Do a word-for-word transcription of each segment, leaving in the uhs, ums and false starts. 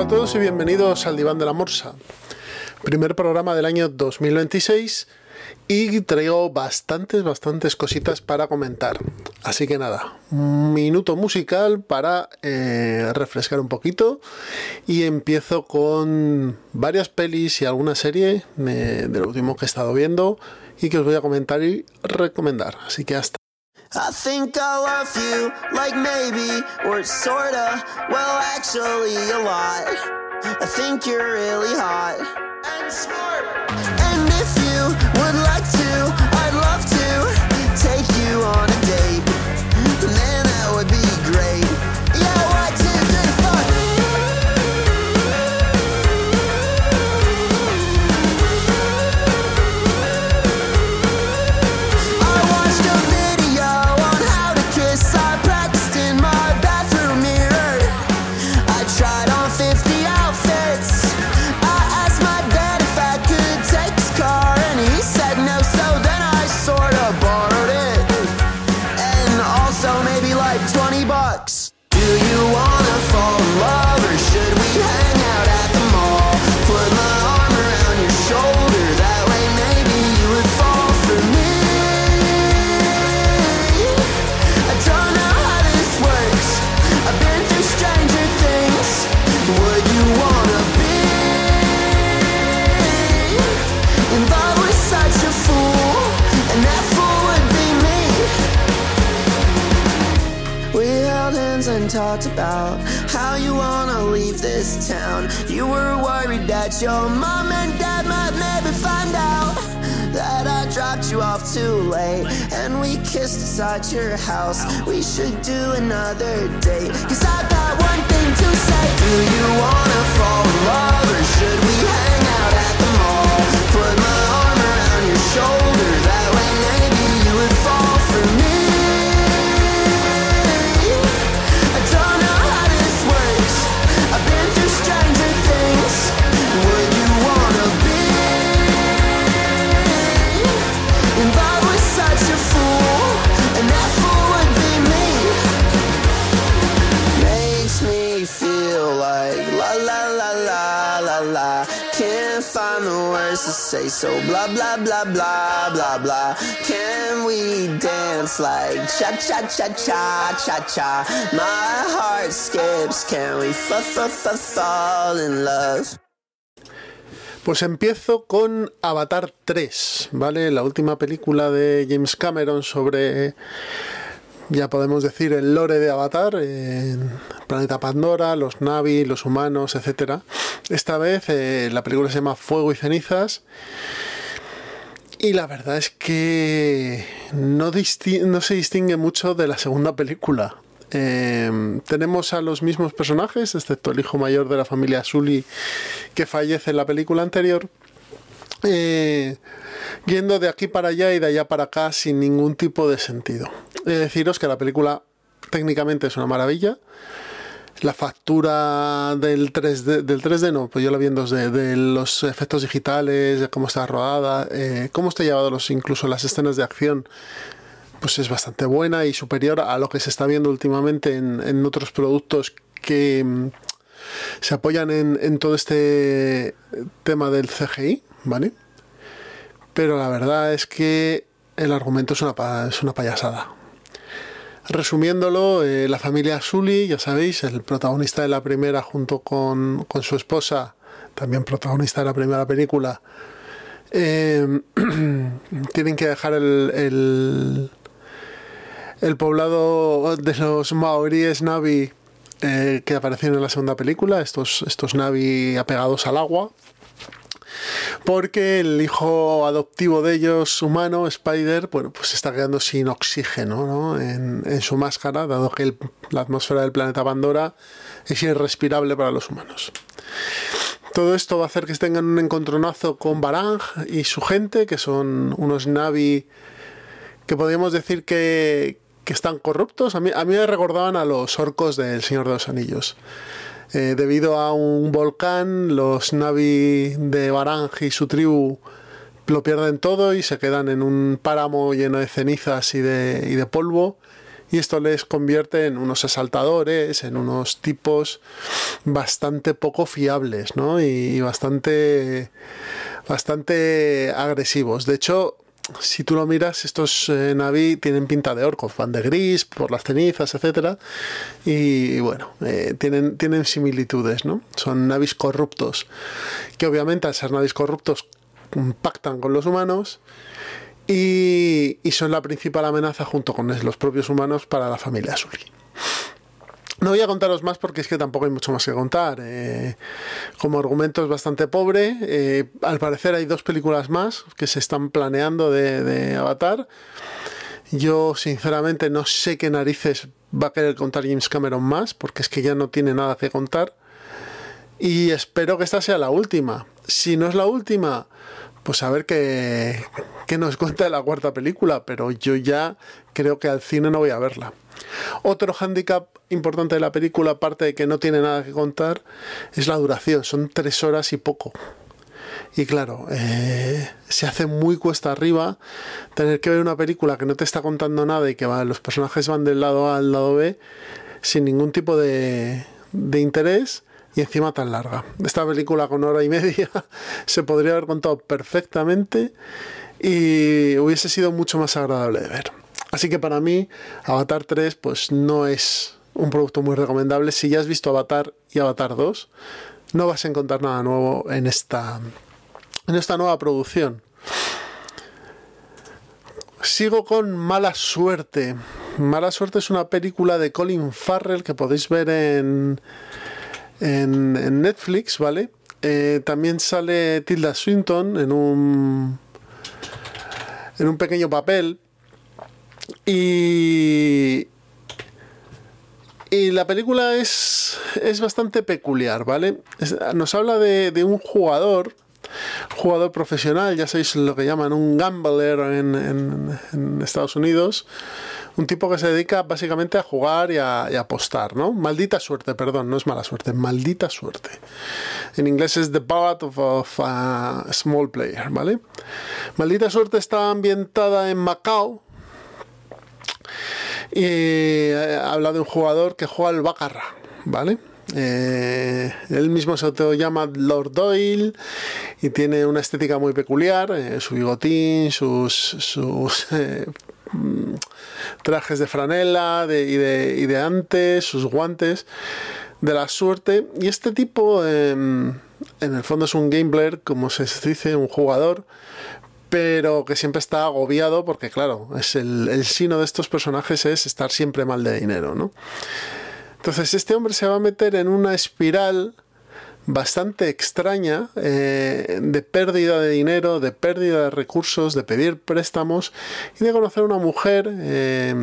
Hola a todos y bienvenidos al Diván de la Morsa, primer programa del año dos mil veintiséis y traigo bastantes, bastantes cositas para comentar. Así que nada, un minuto musical para eh, refrescar un poquito y empiezo con varias pelis y alguna serie de, de lo último que he estado viendo y que os voy a comentar y recomendar. Así que hasta. I think I love you, like maybe, or sorta, well actually a lot. I think you're really hot and smart. And if you would like to, I'd love to take you on a date. Man, that would be great. Yeah, one, two, three, four. I watched a video on how to kiss. I practiced in my bathroom mirror. I tried on fifty outfits. I asked my dad if I could take his car, and he said no, so then I sorta borrowed it. And also maybe like twenty bucks. Do you wanna fall in love, or should we hang out at the mall? Put my arm around your shoulder, that way maybe you would fall for me. I don't know how this works, I've been through stranger things. Would you wanna be in love with such a fool, and that fool would be me? We held hands and talked about how you wanna leave this town. You were worried that your mom and dad might maybe find out that I dropped you off too late, and we kissed inside your house. We should do another date, cause I've got one thing to say. Do you wanna fall in love, or should we hang out at the mall? Put my arm around your shoulder, that way maybe you would fall for me. I don't know how this works, I've been through stranger things. Would you wanna be in love with such a fool, and that fool would be me? Makes me feel like la la la la la la. Can't find the words to say, so blah blah blah blah blah blah. Can we dance like cha cha cha cha cha cha? My heart skips. Can we fa fa fa fall in love? Pues empiezo con Avatar tres, ¿vale? La última película de James Cameron sobre, ya podemos decir, el lore de Avatar, eh, planeta Pandora, los Na'vi, los humanos, etcétera. Esta vez eh, la película se llama Fuego y Cenizas y la verdad es que no, disti- no se distingue mucho de la segunda película. Eh, tenemos a los mismos personajes, excepto el hijo mayor de la familia Sully, que fallece en la película anterior, eh, yendo de aquí para allá y de allá para acá sin ningún tipo de sentido. He de deciros que la película técnicamente es una maravilla. La factura del tres D, del tres D no, pues yo la vi en dos D, de los efectos digitales, de cómo está rodada, eh, cómo está llevado los, incluso las escenas de acción, pues es bastante buena y superior a lo que se está viendo últimamente en, en otros productos que mm, se apoyan en, en todo este tema del C G I, ¿vale? Pero la verdad es que el argumento es una, pa- es una payasada. Resumiéndolo, eh, la familia Sully, ya sabéis, el protagonista de la primera junto con, con su esposa, también protagonista de la primera película, eh, tienen que dejar el... el El poblado de los maoríes Na'vi eh, que aparecieron en la segunda película, estos, estos Na'vi apegados al agua, porque el hijo adoptivo de ellos, humano, Spider, bueno, pues se está quedando sin oxígeno, ¿no? en, en su máscara, dado que el, la atmósfera del planeta Pandora es irrespirable para los humanos. Todo esto va a hacer que tengan un encontronazo con Barang y su gente, que son unos Na'vi que podríamos decir que, que están corruptos. A mí, a mí me recordaban a los orcos del Señor de los Anillos. Eh, debido a un volcán, los Na'vi de Barang y su tribu lo pierden todo y se quedan en un páramo lleno de cenizas y de, y de polvo, y esto les convierte en unos asaltadores, en unos tipos bastante poco fiables, ¿no? Y bastante, bastante agresivos. De hecho, si tú lo miras, estos eh, Na'vi tienen pinta de orcos, van de gris por las cenizas, etcétera, y, y bueno, eh, tienen, tienen similitudes, ¿no? Son Na'vis corruptos, que obviamente al ser Na'vis corruptos pactan con los humanos y, y son la principal amenaza junto con los propios humanos para la familia Sully. No voy a contaros más porque es que tampoco hay mucho más que contar. Eh, como argumento es bastante pobre. Eh, al parecer hay dos películas más que se están planeando de, de Avatar. Yo sinceramente no sé qué narices va a querer contar James Cameron más, porque es que ya no tiene nada que contar. Y espero que esta sea la última. Si no es la última, pues a ver qué, qué nos cuenta de la cuarta película, pero yo ya creo que al cine no voy a verla. Otro hándicap importante de la película, aparte de que no tiene nada que contar, es la duración. Son tres horas y poco. Y claro, eh, se hace muy cuesta arriba tener que ver una película que no te está contando nada y que va, los personajes van del lado A al lado B sin ningún tipo de, de interés, y encima tan larga. Esta película con hora y media se podría haber contado perfectamente y hubiese sido mucho más agradable de ver. Así que para mí Avatar tres pues no es un producto muy recomendable. Si ya has visto Avatar y Avatar dos, no vas a encontrar nada nuevo en esta, en esta nueva producción. Sigo con Mala Suerte. Mala Suerte es una película de Colin Farrell que podéis ver en, en, en Netflix, ¿vale? Eh, también sale Tilda Swinton en un, en un pequeño papel. Y, y la película es, es bastante peculiar, ¿vale? Es, nos habla de, de un jugador, jugador profesional, ya sabéis lo que llaman un gambler en, en, en Estados Unidos, un tipo que se dedica básicamente a jugar y a, y a apostar, ¿no? Maldita suerte, perdón, no es mala suerte, maldita suerte. En inglés es The Ballad of, of a Small Player, ¿vale? Maldita suerte está ambientada en Macao. Y habla de un jugador que juega al baccarat, ¿vale? Eh, él mismo se autollama Lord Doyle y tiene una estética muy peculiar, eh, su bigotín, sus, sus eh, trajes de franela de, y, de, y de antes, sus guantes de la suerte. Y este tipo, eh, en el fondo es un gambler, como se dice, un jugador, pero que siempre está agobiado porque, claro, es el, el sino de estos personajes es estar siempre mal de dinero, ¿no? Entonces este hombre se va a meter en una espiral bastante extraña eh, de pérdida de dinero, de pérdida de recursos, de pedir préstamos y de conocer a una mujer eh,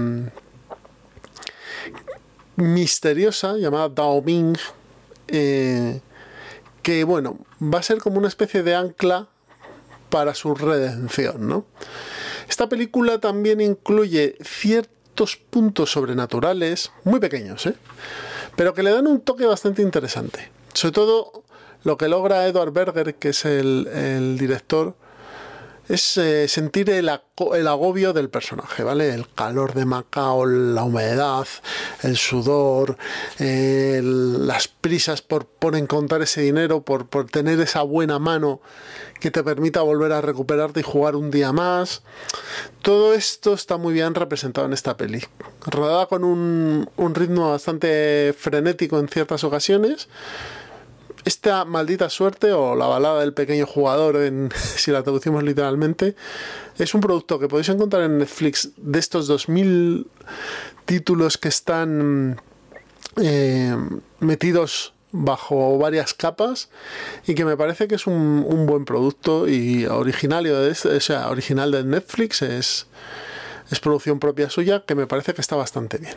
misteriosa llamada Dao Ming, eh, que, bueno, va a ser como una especie de ancla para su redención, ¿no? Esta película también incluye ciertos puntos sobrenaturales, muy pequeños, ¿eh? Pero que le dan un toque bastante interesante. Sobre todo lo que logra Edward Berger, que es el, el director, es eh, sentir el, el agobio del personaje, ¿vale? El calor de Macao, la humedad, el sudor, eh, el, las prisas por, por encontrar ese dinero, por, por tener esa buena mano que te permita volver a recuperarte y jugar un día más. Todo esto está muy bien representado en esta peli. Rodada con un, un ritmo bastante frenético en ciertas ocasiones. Esta maldita suerte, o la balada del pequeño jugador, en, si la traducimos literalmente, es un producto que podéis encontrar en Netflix de estos dos mil títulos que están eh, metidos bajo varias capas y que me parece que es un, un buen producto y originario de este, o sea, original de Netflix, es, es producción propia suya, que me parece que está bastante bien.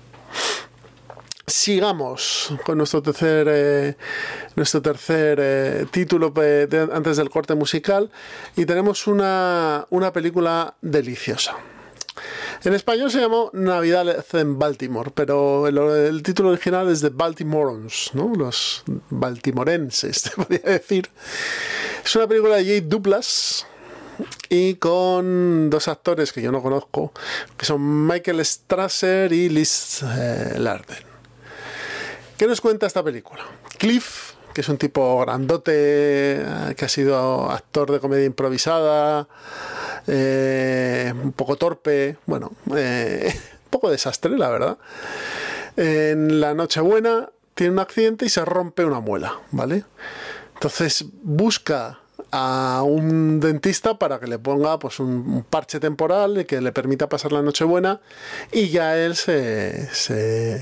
Sigamos con nuestro tercer eh, nuestro tercer eh, título de, de, antes del corte musical, y tenemos una, una película deliciosa. En español se llamó Navidad en Baltimore, pero el, el título original es The Baltimoreans, ¿no? Los baltimorenses, te podría decir. Es una película de Jay Douglas, y con dos actores que yo no conozco, que son Michael Strasser y Liz eh, Larden. ¿Qué nos cuenta esta película? Cliff, que es un tipo grandote, que ha sido actor de comedia improvisada, eh, un poco torpe, bueno, eh, un poco desastre, la verdad. En la Nochebuena tiene un accidente y se rompe una muela, ¿vale? Entonces busca a un dentista para que le ponga pues un, un parche temporal que le permita pasar la Nochebuena, y ya él se... se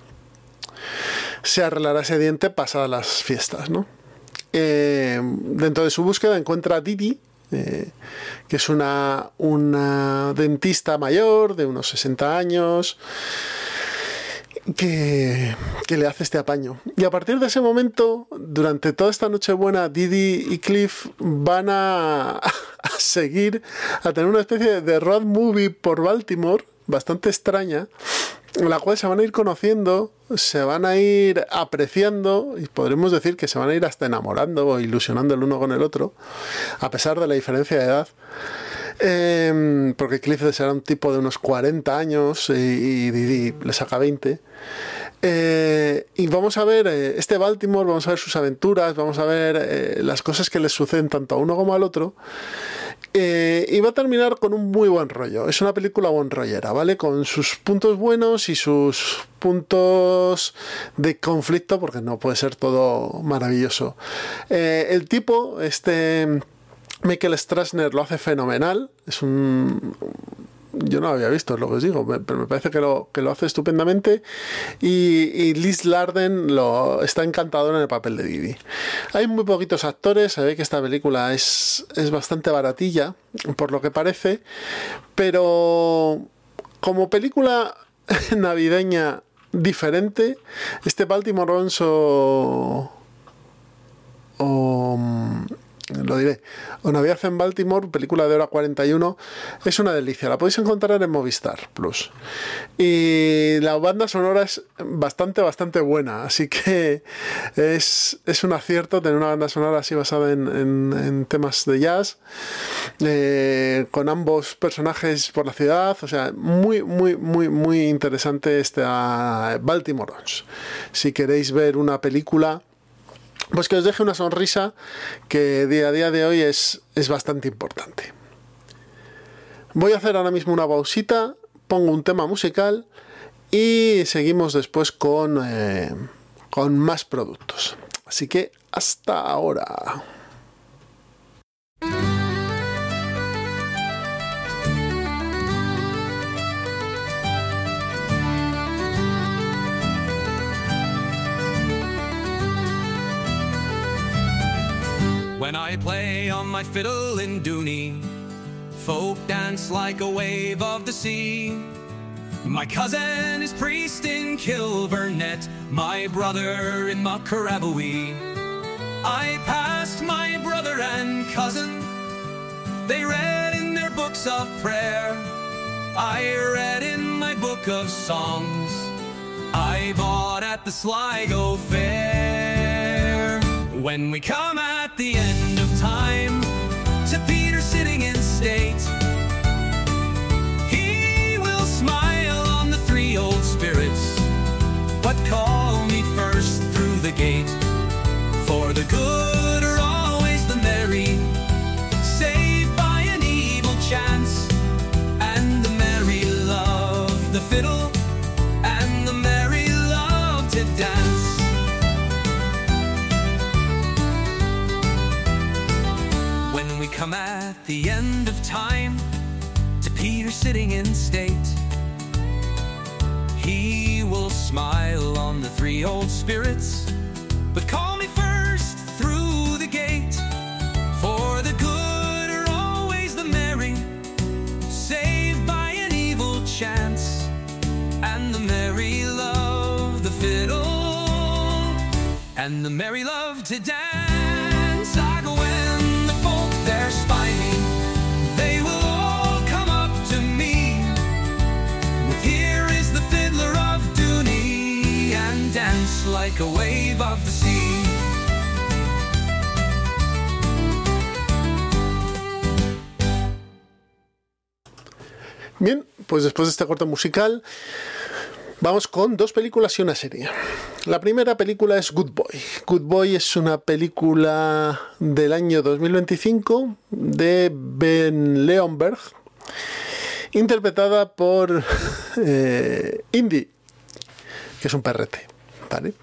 se arreglará ese diente pasadas las fiestas, ¿no? Eh, dentro de su búsqueda encuentra a Didi, eh, que es una, una dentista mayor de unos sesenta años, que, que le hace este apaño. Y a partir de ese momento, durante toda esta Nochebuena, Didi y Cliff van a, a seguir, a tener una especie de road movie por Baltimore, bastante extraña, en la cual se van a ir conociendo, se van a ir apreciando, y podremos decir que se van a ir hasta enamorando o ilusionando el uno con el otro, a pesar de la diferencia de edad. Eh, porque Cliff será un tipo de unos cuarenta años y, y Didi le saca veinte. Eh, y vamos a ver eh, este Baltimore, vamos a ver sus aventuras, vamos a ver eh, las cosas que les suceden tanto a uno como al otro. Eh, y va a terminar con un muy buen rollo. Es una película buen rollera, ¿vale? Con sus puntos buenos y sus puntos de conflicto, porque no puede ser todo maravilloso. Eh, el tipo, este Michael Strasser, lo hace fenomenal. Es un... Yo no lo había visto, es lo que os digo, pero me parece que lo, que lo hace estupendamente. Y, y Liz Larden lo, está encantadora en el papel de Didi. Hay muy poquitos actores, se ve que esta película es, es bastante baratilla, por lo que parece, pero como película navideña diferente, este Baltimore Runs o... o lo diré, o Navidad en Baltimore, película de hora cuarenta y uno, es una delicia, la podéis encontrar en Movistar Plus, y la banda sonora es bastante bastante buena, así que es, es un acierto tener una banda sonora así basada en, en, en temas de jazz, eh, con ambos personajes por la ciudad, o sea, muy muy muy muy interesante esta Baltimore Runs. Si queréis ver una película pues que os deje una sonrisa, que día a día de hoy es, es bastante importante. Voy a hacer ahora mismo una pausita, pongo un tema musical y seguimos después con, eh, con más productos. Así que hasta ahora. When I play on my fiddle in Dooney, folk dance like a wave of the sea. My cousin is priest in Kilburnet, my brother in Muckarabawee. I passed my brother and cousin, they read in their books of prayer. I read in my book of songs, I bought at the Sligo Fair. When we come at the end of time to Peter sitting in state, he will smile on the three old spirits, but call me first through the gate. For the good are always the merry, saved by an evil chance, and the merry love the fiddle, and the merry love to dance. When we come at the end of time to Peter sitting in state, he will smile on the three old spirits, but call me first through the gate. For the good are always the merry, saved by an evil chance, and the merry love the fiddle, and the merry love to dance. I go when the folk there spy me, they will all come up to me with "Here is the fiddler of Dooney," and dance like a wave of the sea. Bien, pues después de este corte musical vamos con dos películas y una serie. La primera película es Good Boy. Good Boy es una película del año dos mil veinticinco de Ben Leonberg, interpretada por eh, Indy, que es un perrete, ¿vale?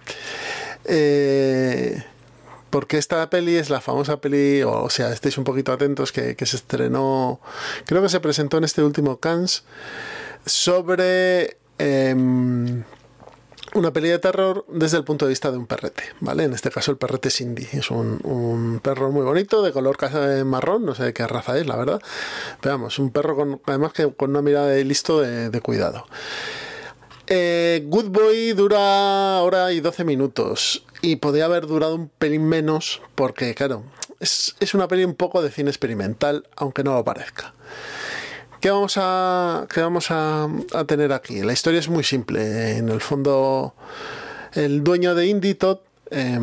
Eh, porque esta peli es la famosa peli, o, o sea, estéis un poquito atentos, que, que se estrenó, creo que se presentó en este último Cannes, sobre eh, una peli de terror desde el punto de vista de un perrete, ¿vale? En este caso el perrete es Indy, es un, un perro muy bonito, de color marrón, no sé de qué raza es, la verdad, pero vamos, un perro con, además que con una mirada de listo, de, de cuidado. Eh, Good Boy dura hora y doce minutos y podría haber durado un pelín menos porque, claro, es, es una peli un poco de cine experimental, aunque no lo parezca. ¿Qué vamos a, qué vamos a, a tener aquí? La historia es muy simple. En el fondo, el dueño de Indy, Todd, eh,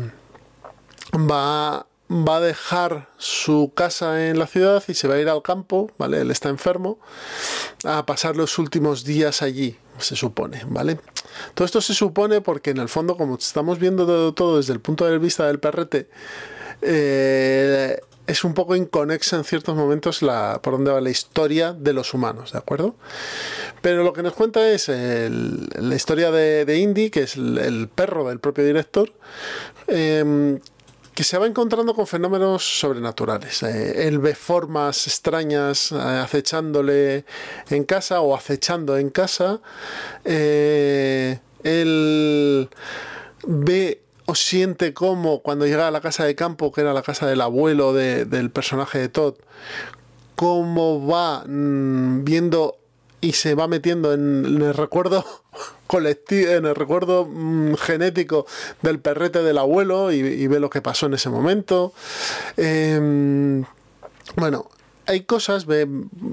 va, va a dejar su casa en la ciudad y se va a ir al campo, ¿vale? Él está enfermo, a pasar los últimos días allí, se supone, ¿vale? Todo esto se supone porque en el fondo, como estamos viendo todo, todo desde el punto de vista del perrete, eh, es un poco inconexa en ciertos momentos la, por dónde va la historia de los humanos, ¿de acuerdo? Pero lo que nos cuenta es el, la historia de, de Indy, que es el, el perro del propio director, eh, que se va encontrando con fenómenos sobrenaturales. Eh, él ve formas extrañas eh, acechándole en casa o acechando en casa. Eh, él ve o siente como cuando llega a la casa de campo, que era la casa del abuelo de, del personaje de Todd, cómo va mmm, viendo y se va metiendo en, en el recuerdo colectivo, en el recuerdo mmm, genético del perrete del abuelo y, y ve lo que pasó en ese momento. Eh, bueno, hay cosas, ve,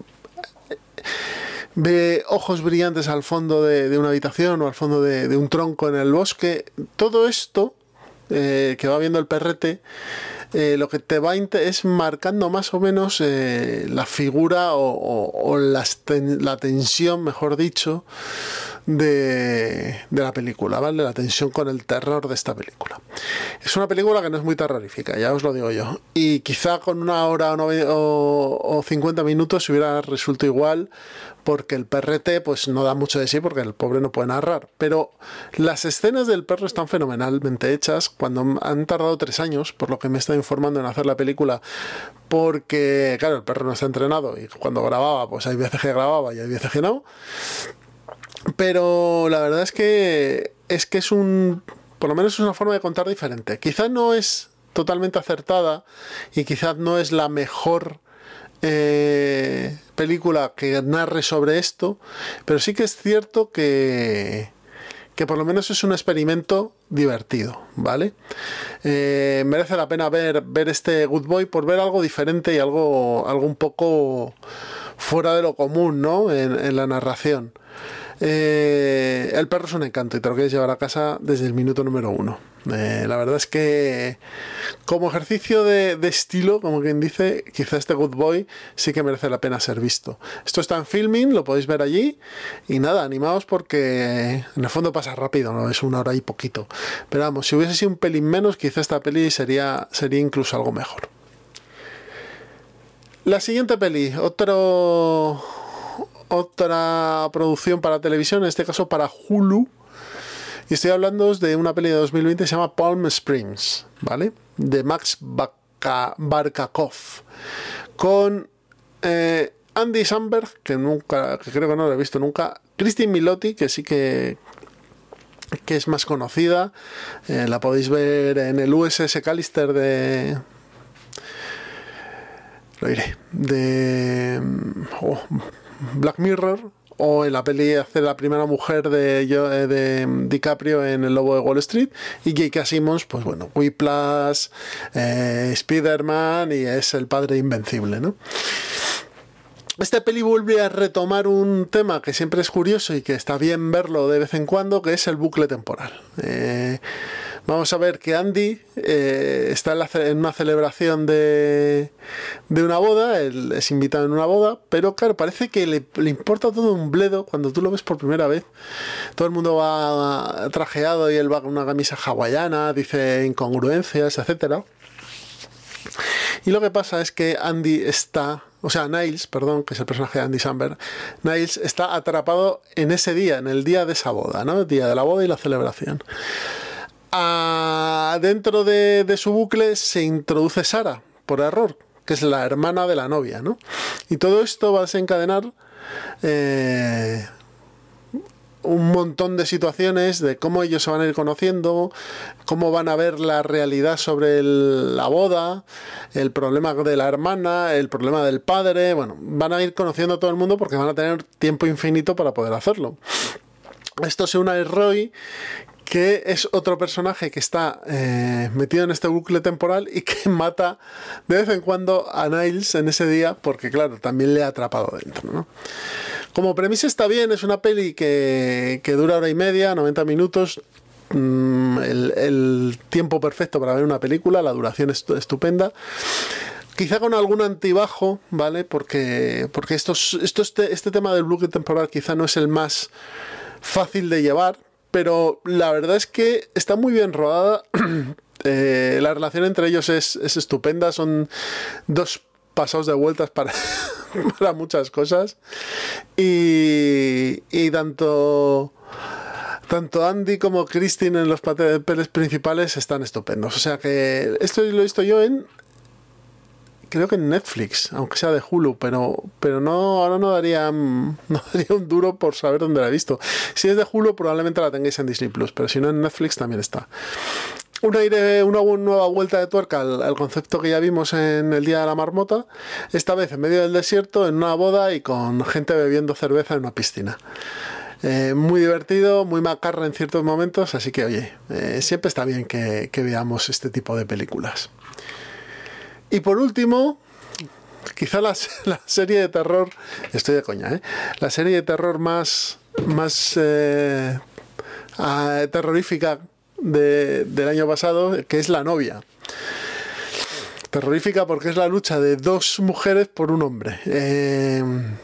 ve ojos brillantes al fondo de, de una habitación o al fondo de, de un tronco en el bosque. Todo esto eh, que va viendo el perrete, Eh, lo que te va es marcando más o menos eh, la figura o, o, o la, ten, la tensión, mejor dicho, de, de la película, ¿vale? La tensión con el terror de esta película. Es una película que no es muy terrorífica, ya os lo digo yo. Y quizá con una hora o, nove, o, o cincuenta minutos hubiera resuelto igual, porque el perrete pues no da mucho de sí, porque el pobre no puede narrar. Pero las escenas del perro están fenomenalmente hechas, cuando han tardado tres años, por lo que me está informando, en hacer la película, porque claro, el perro no está entrenado y cuando grababa pues hay veces que grababa y hay veces que no, pero la verdad es que es que es un, por lo menos es una forma de contar diferente. Quizás no es totalmente acertada y quizás no es la mejor eh, película que narre sobre esto, pero sí que es cierto que que por lo menos es un experimento divertido, ¿vale? Eh, merece la pena ver, ver este Good Boy por ver algo diferente y algo, algo un poco fuera de lo común, ¿no? En, en la narración. Eh, el perro es un encanto y te lo quieres llevar a casa desde el minuto número uno. Eh, la verdad es que como ejercicio de, de estilo, como quien dice, quizá este Good Boy sí que merece la pena ser visto. Esto está en Filmin, lo podéis ver allí y nada, animaos porque en el fondo pasa rápido, ¿no? Es una hora y poquito, pero vamos, si hubiese sido un pelín menos, quizá esta peli sería, sería incluso algo mejor. La siguiente peli, otro otra producción para televisión, en este caso para Hulu, y estoy hablando de una peli de dos mil veinte que se llama Palm Springs, ¿vale? De Max Barkakov, con eh, Andy Samberg, que nunca, que creo que no lo he visto nunca, Christine Milioti, que sí que que es más conocida, eh, la podéis ver en el U S S Callister de lo diré de oh, Black Mirror, o en la peli hace la primera mujer de, de DiCaprio en El Lobo de Wall Street, y J K. Simmons, pues bueno, Whiplash, eh, Spider-Man, y es el padre invencible, ¿no? Esta peli vuelve a retomar un tema que siempre es curioso y que está bien verlo de vez en cuando, que es el bucle temporal. Eh, Vamos a ver que Andy eh, está en, la, en una celebración de, de una boda, él es invitado en una boda, pero claro, parece que le, le importa todo un bledo cuando tú lo ves por primera vez. Todo el mundo va trajeado y él va con una camisa hawaiana, dice incongruencias, etcétera. Y lo que pasa es que Andy está, o sea, Niles, perdón, que es el personaje de Andy Samberg, Niles está atrapado en ese día, en el día de esa boda, ¿no? El día de la boda y la celebración. Ah, dentro de, de su bucle se introduce Sarah, por error, que es la hermana de la novia, ¿no? Y todo esto va a desencadenar eh, un montón de situaciones de cómo ellos se van a ir conociendo, cómo van a ver la realidad sobre el, la boda, el problema de la hermana, el problema del padre. Bueno, van a ir conociendo a todo el mundo porque van a tener tiempo infinito para poder hacerlo. Esto se une a Roy, que es otro personaje que está eh, metido en este bucle temporal y que mata de vez en cuando a Niles en ese día, porque claro, también le ha atrapado dentro, ¿no? Como premisa está bien, es una peli que, que dura hora y media, noventa minutos, mmm, el, el tiempo perfecto para ver una película, la duración es estupenda. Quizá con algún antibajo, ¿vale? Porque, porque estos, esto, este, este tema del bucle temporal quizá no es el más fácil de llevar, pero la verdad es que está muy bien rodada. eh, la relación entre ellos es, es estupenda. Son dos pasados de vueltas para, para muchas cosas. Y, y tanto, tanto Andy como Christine en los papeles principales están estupendos. O sea que esto lo he visto yo en... creo que en Netflix, aunque sea de Hulu, pero, pero no, ahora no daría, no daría un duro por saber dónde la he visto. Si es de Hulu, probablemente la tengáis en Disney Plus, pero si no, en Netflix también está. Un aire, una nueva vuelta de tuerca al, al concepto que ya vimos en el Día de la Marmota, esta vez en medio del desierto, en una boda y con gente bebiendo cerveza en una piscina. Eh, muy divertido, muy macarra en ciertos momentos, así que oye, eh, siempre está bien que, que veamos este tipo de películas. Y por último, quizá la, la serie de terror, estoy de coña, ¿eh? La serie de terror más, más eh, uh, terrorífica de, del año pasado, que es La novia. Terrorífica porque es la lucha de dos mujeres por un hombre. Eh,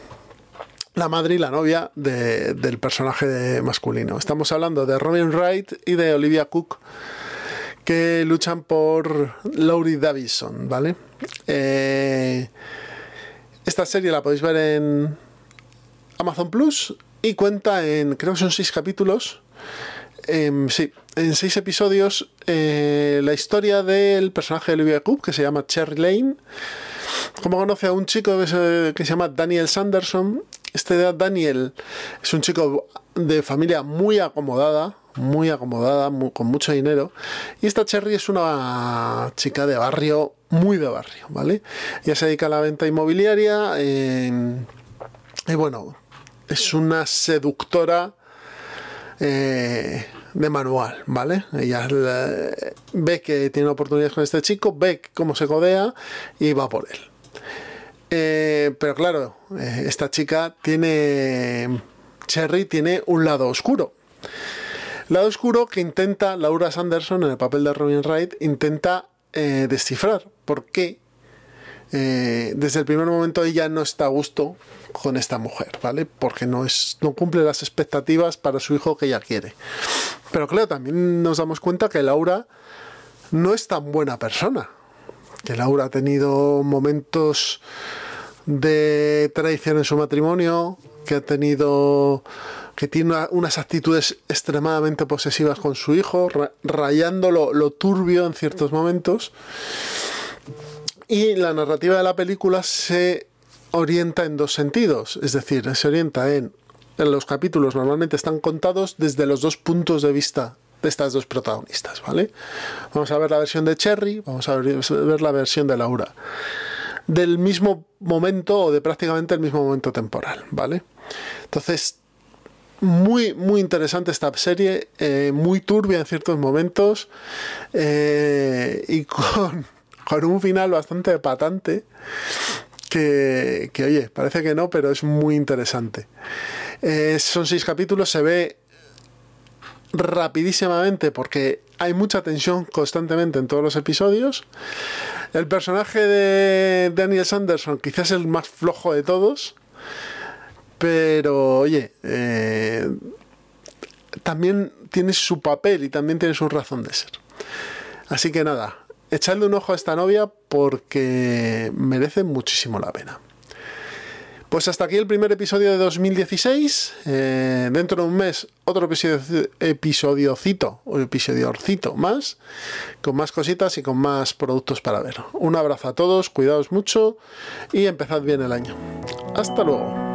la madre y la novia de, del personaje masculino. Estamos hablando de Robin Wright y de Olivia Cook, que luchan por Laurie Davison, ¿vale? Eh, esta serie la podéis ver en Amazon Plus y cuenta en, creo que son seis capítulos, eh, sí, en seis episodios, eh, la historia del personaje de Olivia Cook, que se llama Cherry Lane. Como conoce a un chico que se, que se llama Daniel Sanderson. Este Daniel es un chico de familia muy acomodada, muy acomodada, muy, con mucho dinero, y esta Cherry es una chica de barrio, muy de barrio, ¿vale? Ella se dedica a la venta inmobiliaria, eh, y bueno, es una seductora eh, de manual, ¿vale? Ella eh, ve que tiene oportunidades con este chico, ve cómo se codea y va por él. Eh, pero claro, eh, esta chica tiene, Cherry tiene un lado oscuro. Lado oscuro que intenta Laura Sanderson, en el papel de Robin Wright, intenta eh, descifrar por qué eh, desde el primer momento ella no está a gusto con esta mujer, ¿vale? Porque no, es, no cumple las expectativas para su hijo que ella quiere. Pero claro, también nos damos cuenta que Laura no es tan buena persona. Que Laura ha tenido momentos de traición en su matrimonio, que ha tenido... que tiene una, unas actitudes extremadamente posesivas con su hijo, ra, rayando lo, lo turbio en ciertos momentos. Y la narrativa de la película se orienta en dos sentidos, es decir, se orienta en, en los capítulos normalmente están contados desde los dos puntos de vista de estas dos protagonistas, ¿vale? Vamos a ver la versión de Cherry, vamos a ver, ver la versión de Laura, del mismo momento o de prácticamente el mismo momento temporal, ¿vale? Entonces, muy muy interesante esta serie, eh, muy turbia en ciertos momentos, eh, y con, con un final bastante patante que, que oye, parece que no, pero es muy interesante. Eh, son seis capítulos, se ve rapidísimamente porque hay mucha tensión constantemente en todos los episodios. El personaje de Daniel Sanderson quizás es el más flojo de todos, pero oye, eh, también tiene su papel y también tiene su razón de ser. Así que nada, echadle un ojo a esta novia porque merece muchísimo la pena. Pues hasta aquí el primer episodio de dos mil dieciséis. Eh, dentro de un mes otro episodio, episodiocito o episodiorcito más, con más cositas y con más productos para ver. Un abrazo a todos, cuidaos mucho y empezad bien el año. Hasta luego.